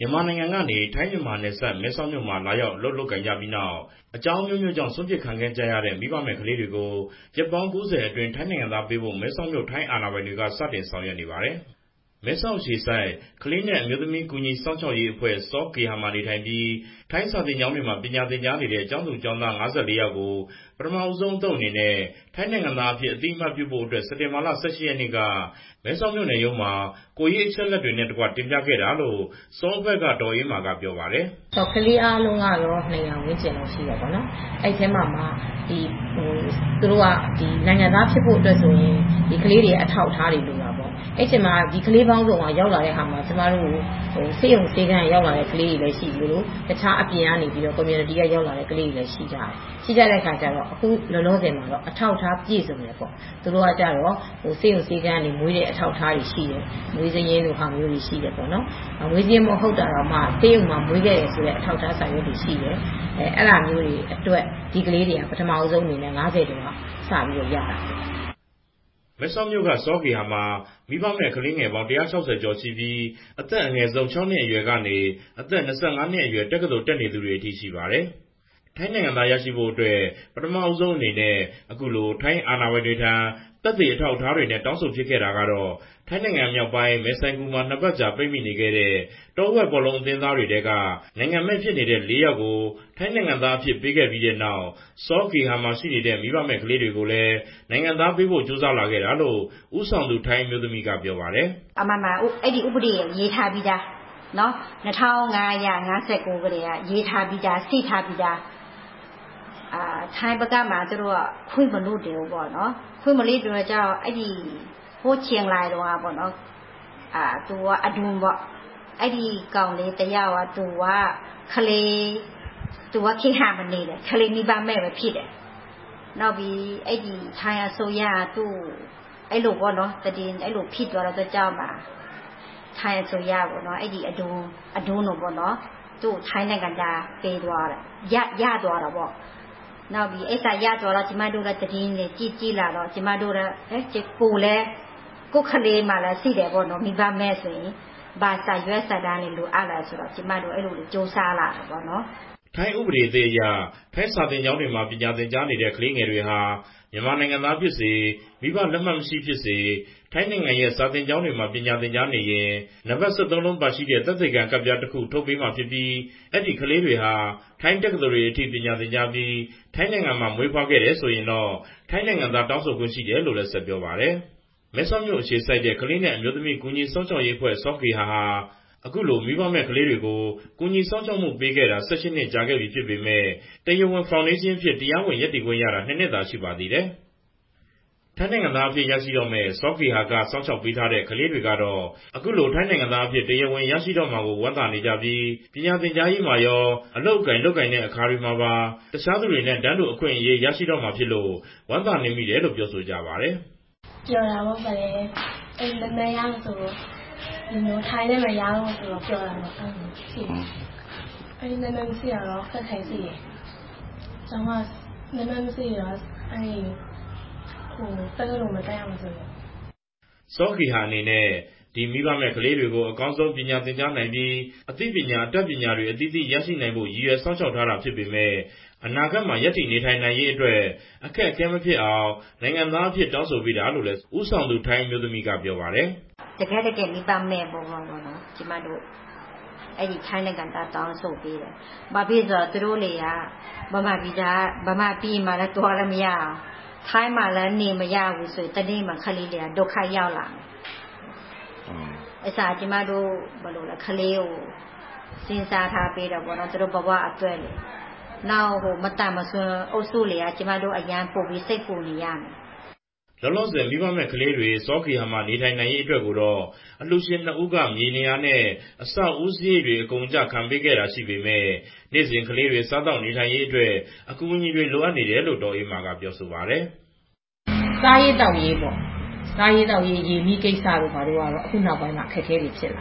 မြန်မာနိုင်ငံကနေထိုင်းမြန်မာနယ်စပ်မဲဆောက်မြို့မှာလာရောက်အလုပ်လုပ်ကိုင်ကြပြီးနောက်အကြောင်းအမျိုးမျိုးကြောင့်စွန့်ပစ်ခံခဲ့ကြရတဲ့မိဘမဲ့ကလေးတွေကိုရက်ပေါင်း90အတွင်းထိုင်းနိုင်ငံသားပေးဖို့မဲဆောက်မြို့ထိုင်းအာဏာပိုင်တွေကစတင်ဆောင်ရွက်နေပါတယ်။မဲဆောက်အခြေစိုက်ကလေးနဲ့အမျိုးသမီးကူညီစောင့်ရှောက်ရေးအဖွဲ့စောကေဟာမှာနေထိုင်ပြီးထိုင်းစာသင်ကျောင်းတွေမှာပညာသင်ကြားနေတဲ့ကျောင်းသူကျောင်းသား54ယောက်ကိုပထမဆုံးအသုတ်အနေနဲ့ထိုင်းနိုင်ငံသားအဖြစ်အသိအမှတ်ပြုဖို့အတွက်စက်တင်ဘာလ18ရက်နေ့ကမဲဆောက်မြို့နယ်ရုံးမှာကိုရေးအချက်လက်တွေနဲ့တကွတင်ပြခဲ့တာလို့စောဘက်ကတော်အေးမာကပြောပါတယ်။ကလေးအားလုံးကတော့200ဝန်းကျင်လောက်ရှိတယ်ပေါ့နော်။အဲ့ထဲမှာသူတို့ကနိုင်ငံသားဖြစ်ဖို့အတွက်ဆိုရင်ဒီကလေးတွေအထောက်အထားတွေလိုတာပေါ့။အဲ့ချိန်မှာဒီကလေးပေါင်းစုံကရောက်လာတဲ့ဟာမှာကျမတို့စေယုံစေကန်းရောက်လာတဲ့ကလေးတွေလည်းရှိပြီးလို့တခြားအပြင်ကနေပြီးတော့ community ကရောက်လာတဲ့ကလေးတွေလည်းရှိကြတယ်။ရှိကြတဲ့အခါကျတော့အခုလောလောဆယ်မှာတော့အထောက်အထားပြည့်စုံတယ်ပေါ့။သူတို့ကကြတော့စေယုံစေကန်းနေမွေးတဲ့အထောက်အထားတွေရှိတယ်။မွေးစရင်းလိုဟာမျိုးတွေရှိတယ်ပေါ့နော်။မွေးစရင်းမဟုတ်တာတော့မှစေယုံမှာမွေးခဲ့ရဆိုတဲ့အထောက်အထားစာရွက်တွေရှိတယ်။အဲ့လိုမျိုးတွေအတွက်ဒီကလေးတွေကပထမအဆုံးအနေနဲ့90တောင်စပြီးတော့ရတာ။မဲဆောက်မြို့ကစောကေဟာမှာမိဘမဲ့ကလေးငယ်ပေါင်း160ကျော်ရှိပြီးအသက်အငယ်ဆုံး6နှစ်အရွယ်ကနေအသက်25နှစ်အရွယ်တက္ကသိုလ်တက်နေသူတွေအထိရှိပါတယ်။ထိုင်းနိုင်ငံသားရရှိဖို့အတွက်ပထမဆုံးအနေနဲ့အခုလိုထိုင်းအာဏာပိုင်တွေထံသက်သေအထောက်အထားတွေနဲ့တောင်းဆိုဖြစ်ခဲ့တာကတော့ထိုင်းနိုင်ငံမြောက်ပိုင်းမဲဆိုင်ကူမှာ2ပတ်ကြာပိတ်မိနေခဲ့တဲ့တောဝက်ဘောလုံးအသင်းသားတွေတဲကနိုင်ငံမဲ့ဖြစ်နေတဲ့4ယောက်ကိုထိုင်းနိုင်ငံသားအဖြစ်ပေးခဲ့ပြီးတဲ့နောက်စောကေဟာမှာရှိနေတဲ့မိဘမဲ့ကလေးတွေကိုလည်းနိုင်ငံသားပေးဖို့ကြိုးစားလာခဲ့တာလို့ဦးဆောင်သူထိုင်းမျိုးသမီးကပြောပါတယ်။အမှန်အဲ့ဒီဥပဒေရေးထားပြီးသားနော်2559ကလေးကရေးထားပြီးသားစိတ်ထားပြီးသားထိုင်းဘက်ကမှသူတို့ကခွင့်မလို့တယ်ပေါ့နော်ခွင့်မလေးတော့ကြောင့်အဲ့ဒီဟိုချင်းလိုက်တော့ပေါ့နော်သူကအဒွန်ပေါ့အဲ့ဒီကောင်လေးတယောက်ကသူကခလေးသူကခိဟာမနေတယ်ခလေးမိဘမဲ့ပဲဖြစ်တယ်နောက်ပြီးအဲ့ဒီထိုင်းအစိုးရသူ့အဲ့လိုပေါ့နော်တည်အဲ့လိုဖြစ်သွားတော့ကြောင့်ပါထိုင်းအစိုးရပေါ့နော်အဲ့ဒီအဒွန်တော့ပေါ့နော်သူ့ထိုင်းနိုင်ငံသားပေးသွားတယ်ရသွားတာပေါ့နောက်ပြီးအဲ့စာရသွားတော့ကျမတို့ကတည်နေကြည့်လာတော့ကျမတို့ကကိုလဲကိုခလေးမှလည်းရှိတယ်ပေါ့နော်မိဘမဲ့ဆိုရင်ဘာစာရွက်စာတမ်းလေးလိုအပ်လာဆိုတော့ကျမတို့အဲ့လိုစူးစမ်းလာတာပေါ့နော်ထိုင်းဥပဒေအသစ်အရထိုင်းစာသင်ကျောင်းတွေမှာပညာသင်ကြားနေတဲ့ကလေးငယ်တွေဟာမြန်မာနိုင်ငံသားဖြစ်စေမိဘလက်မှတ်မရှိဖြစ်စေထိုင်းနိုင်ငံရဲ့စာသင်ကျောင်းတွေမှာပညာသင်ကြားနေရင်နံပါတ်73လုံးပါရှိတဲ့သက်သေခံကဒ်ပြားတစ်ခုထုတ်ပေးမှာဖြစ်ပြီးအဲ့ဒီကလေးတွေဟာထိုင်းတက္ကသိုလ်တွေအထိပညာသင်ကြားပြီးထိုင်းနိုင်ငံမှာမွေးဖွားခဲ့တယ်ဆိုရင်တော့ထိုင်းနိုင်ငံသားတောင်းဆိုခွင့်ရှိတယ်လို့လည်းဆက်ပြောပါတယ်။မဲဆောက်မြို့အခြေစိုက်တဲ့ကလေးနဲ့အမျိုးသမီးကူညီစောင့်ရှောက်ရေးအဖွဲ့စောကေဟာအခုလိုမိဘမဲ့ကလေးတွေကိုကူညီစောင့်ရှောက်မှုပေးခဲ့တာ18နှစ်ကြာခဲ့ပြီဖြစ်ပေမဲ့တရားဝင်ဖောင်ဒေးရှင်းဖြစ်တရားဝင်ရည်တည်ခွင့်ရတာ2နှစ်သာရှိပါသေးတယ်။ထိုင်းနိုင်ငံသားအဖြစ်ရရှိတော့မဲ့စောကေဟာကစောင့်ရှောက်ပေးထားတဲ့ကလေးတွေကတော့အခုလိုထိုင်းနိုင်ငံသားအဖြစ်တရားဝင်ရရှိတော့မှာကိုဝမ်းသာနေကြပြီးပညာသင်ကြားရေးမှာရောအလုပ်အကင်လုပ်ကင်တဲ့အခါတွေမှာပါတခြားသူတွေနဲ့တန်းတူအခွင့်အရေးရရှိတော့မှာဖြစ်လို့ဝမ်းသာနေမိတယ်လို့ပြောဆိုကြပါတယ်။ပြောတာပေါ့ဗျာ။အဲ့မမရဆိုတော့ဒီလိုထိုင်းနဲ့မရတော့ဆိုတော့ပြောတာတော့ရှိတယ်။အဲ့နည်းနည်းစီတော့ခက်ခဲစီတယ်။ကျွန်မနည်းနည်းစီတော့အဲ့တက်လို့မတက်အောင်ဆိုတော့စောကေဟာအနေနဲ့ဒီမိဘမဲ့ကလေးတွေကိုအကောင်းဆုံးပညာသင်ကြားနိုင်ပြီးအသိပညာအတတ်ပညာတွေအသီးသီးရရှိနိုင်ဖို့ရည်ရွယ်စောင့်ရှောက်ထားတာဖြစ်ပေမဲ့အနာဂတ်မှာယက်တည်နေထိုင်နိုင်ရေးအတွက်အခက်အခဲမဖြစ်အောင်နိုင်ငံသားအဖြစ်တောင်းဆိုပေးတာလို့လည်းဦးဆောင်သူထိုင်းမျိုးသမီးကပြောပါတယ်။တကယ်မိဘမဲ့ပေါ့နော်ကျမတို့အဲ့ဒီထိုင်းနိုင်ငံသားတောင်းဆိုပေးတယ်။ဘာဖြစ်ဆိုတော့သူတို့တွေကဗမာပြည်မှာလည်းတော်လည်းမရအောင်ထိုင်းမှာလည်းနေမရဘူးဆိုတနေ့မှခလေးတွေကဒုက္ခရောက်လာတယ်။အဲ့စာကျမတို့ဘယ်လိုလဲခလေးကိုစဉ်းစားထားပေးတော့ဘောနော်သူတို့ဘဝအတွက်လေနောက်မတတ်မစွန်းအုပ်စုတွေကကျမတို့အရန်ပို့ပြီးစိတ်ပူနေရမယ်လောလောဆယ်မိဘမဲ့ကလေးတွေစောကေဟာမှာနေထိုင်နိုင်ရေးအတွက်ကိုတော့အလှူရှင်2ဦးကမြေနေရာနဲ့အဆောက်အဦစရိတ်တွေအကုန်အကျခံပေးခဲ့တာရှိပေမဲ့နေ့စဉ်ကလေးတွေစားတော့နေထိုင်ရေးအတွက်အကူအညီတွေလိုအပ်နေတယ်လို့ဒေါ်အေးမာကပြောဆိုပါတယ်။စားရေးတောက်ရေးပေါ့။စားရေးတောက်ရေးရေမီးကိစ္စတို့ဘာလို့ကတော့အခုနောက်ပိုင်းမှာခက်ခဲတွေဖြစ်လာ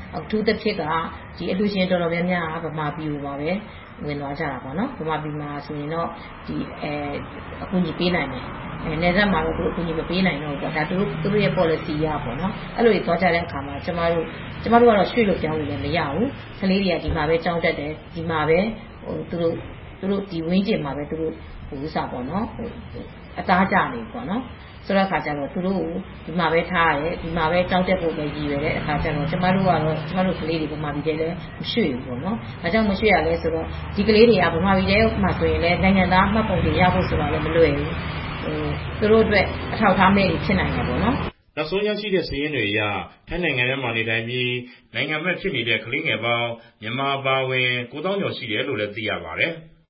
အထူးသဖြင့်ကဒီအလှူရှင်တော်တော်များများဗမာပြည်ကိုပါပဲဝင်သွားကြတာပေါ့နော်ဗမာပြည်မှာဆိုရင်တော့ဒီအကူအညီပေးနိုင်တယ်နယ်စပ်မှာတော့သူတို့အကူအညီမပေးနိုင်တော့ဘူးပေါ့ဒါသူတို့ရဲ့ policy ရပေါ့နော်အဲ့လိုတွေသွားကြတဲ့အခါမှာကျမတို့ကတော့ရွှေ့လို့ပြောင်းလို့လည်းမရဘူးကလေးတွေကဒီမှာပဲကြောင်းတက်တယ်ဒီမှာပဲသူတို့ဒီဝင်းကျင်မှာပဲသူတို့ဥစားပေါ့နော်အသားကြနေပေါ့နော်ဆိုတော့အခါကျတော့သူတို့ဒီမှာပဲထားရတယ်ဒီမှာပဲကြောင်းတက်ဖို့ပဲရည်ရွယ်တဲ့အခါကျတော့ကျမတို့ကလေးတွေဗမာပြည်ထဲလည်းမရွှေ့ဘူးပေါ့နော်ဒါကြောင့်မရွှေ့ရလဲဆိုတော့ဒီကလေးတွေကဗမာပြည်ထဲမှာဆိုရင်လည်းနိုင်ငံသားမှတ်ပုံတင်ရဖို့ဆိုတာလည်းမလွယ်ဘူးသူတို့အတွက်အထောက်အထားမဲ့ဖြစ်နိုင်တယ်ပေါ့နော်နောက်ဆုံးရရှိတဲ့စာရင်းတွေအရထိုင်းနိုင်ငံထဲမှာနေထိုင်ပြီးနိုင်ငံမဲ့ဖြစ်နေတဲ့ကလေးငယ်ပေါင်းမြန်မာပါဝင် 9,000 ကျော်ရှိတယ်လို့လည်းသိရပါတယ်။